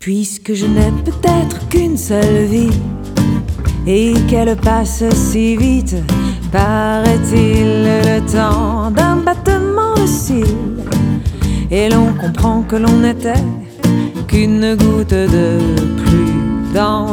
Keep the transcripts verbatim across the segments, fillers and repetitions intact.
Puisque je n'ai peut-être qu'une seule vie et qu'elle passe si vite, paraît-il le temps d'un battement de cils, et l'on comprend que l'on n'était qu'une goutte de pluie dans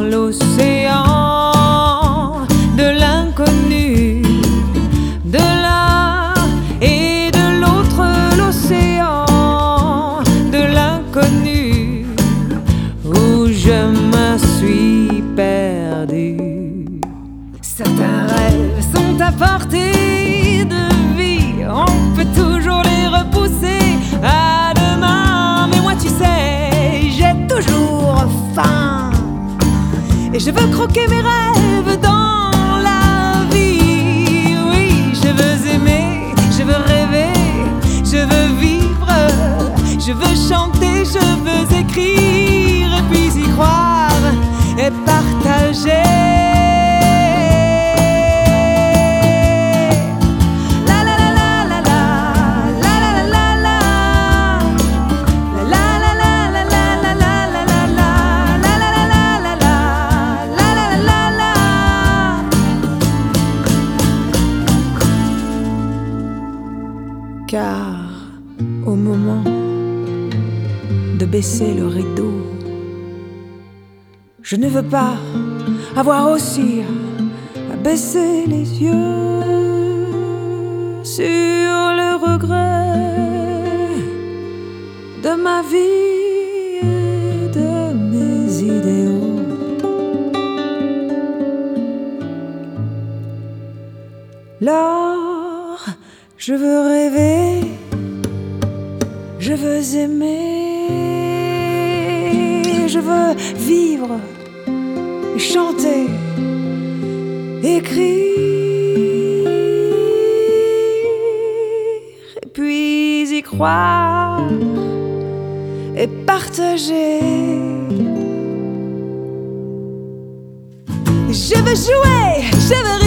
l'océan de l'inconnu, de l'un et de l'autre l'océan de l'inconnu, où je me suis perdu. Certains rêves sont à portée de vie, on peut toujours les repousser à demain. Mais moi tu sais, j'ai toujours faim et je veux croquer mes rêves dans la vie. Oui, je veux aimer, je veux rêver, je veux vivre, je veux chanter, je veux écrire et puis y croire et partager. Car au moment de baisser le rideau, je ne veux pas avoir aussi à baisser les yeux sur le regret de ma vie et de mes idéaux. Là, je veux rêver, je veux aimer, je veux vivre, chanter, écrire, et puis y croire et partager. Je veux jouer, je veux